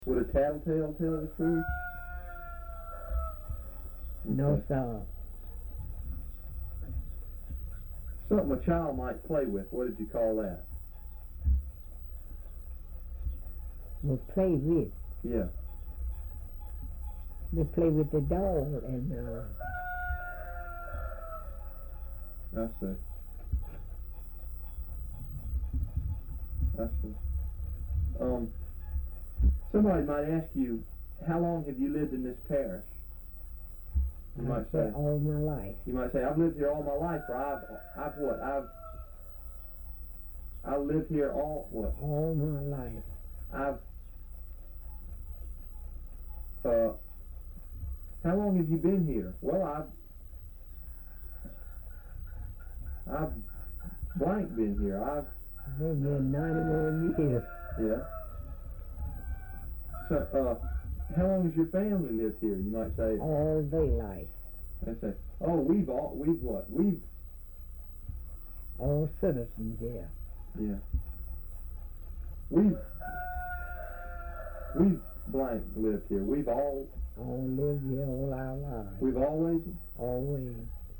Would a tattletale tell the truth? No, Okay. sir. Something a child might play with, what did you call that? We play with. Yeah. We play with the doll and I see. I see. Somebody might ask you, how long have you lived in this parish? You might say, all my life. you might say, I've lived here all my life, or I've lived here all my life. How long have you been here? Well, I've blank been here. Been here 91 years. Yeah. So, how long has your family lived here? You might say. All their life. They say, oh, we've All citizens here. Yeah. We've blank lived here. We've all lived here all our lives. We've always. Always.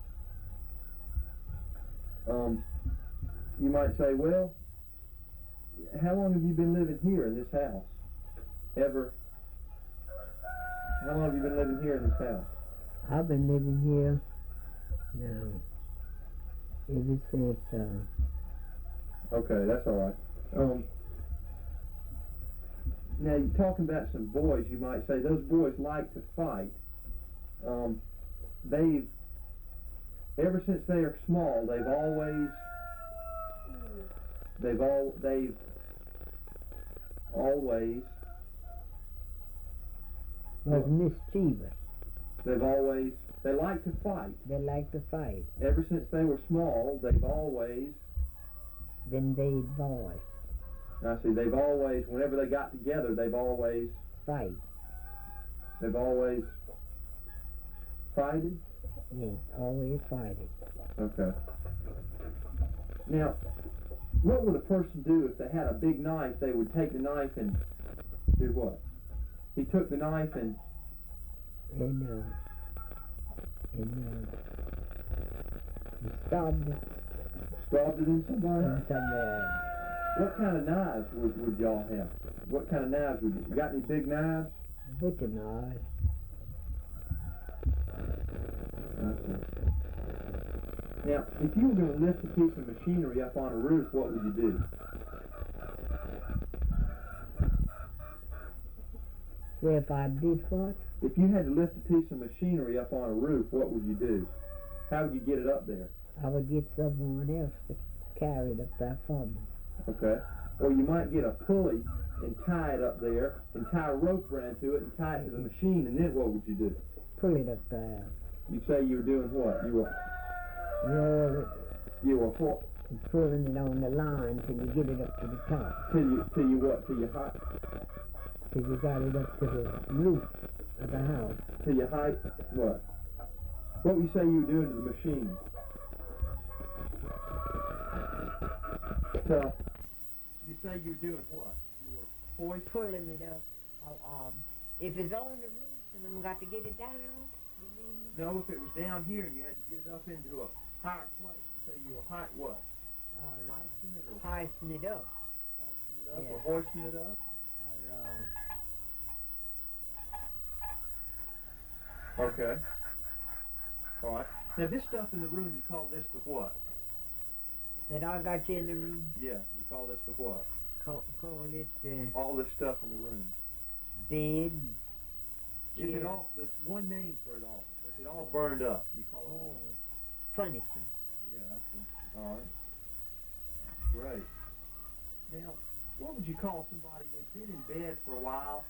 You might say, well, how long have you been living here in this house? How long have you been living here in this house? I've been living here now ever since. Okay, that's all right. Now, you're talking about some boys. You might say those boys like to fight. Ever since they are small, they've always Was mischievous. They like to fight. They like to fight. Ever since they were small, they've always Then they'd boys. I see. They've always, whenever they got together, they've always Fight. They've always fighted. Yes, always fighting. Okay. Now, what would a person do if they had a big knife? They would take the knife and do what? He took the knife and stabbed stabbed it in somebody. somewhere. What kind of knives would y'all have? What kind of knives would you got? Any big knives? Butcher knife. Now, if you were going to lift a piece of machinery up on a roof, what would you do? So if I did what? If you had to lift a piece of machinery up on a roof, what would you do? How would you get it up there? I would get someone else to carry it up there for me. Okay. Or you might get a pulley and tie it up there, and tie a rope around to it, and tie it to the machine, and then what would you do? Pull it up there. You'd say you were doing what? You Roll were what? it, pulling it on the line till you get it up to the top. Till you what? Till you Got it up to the roof of the house. Till you height what? What would you say you were doing to the machine? So, you say you were doing what? You were hoisting? Pulling it up. If it's on the roof and I'm got to get it down, you mean? No, if it was down here and you had to get it up into a higher place. You say you were what? Hoisting it or Hoisting it up. yes. Or hoisting it up? Okay. All right. Now this stuff in the room, you call this the what? That I got you in the room. Yeah, you call this the what? Call it All this stuff in the room. bed. If it chair. all, there's one name for it all. If it all burned up, you call it what? Furniture. Yeah, that's it. All right. Great. Now, what would you call somebody, they've been in bed for a while,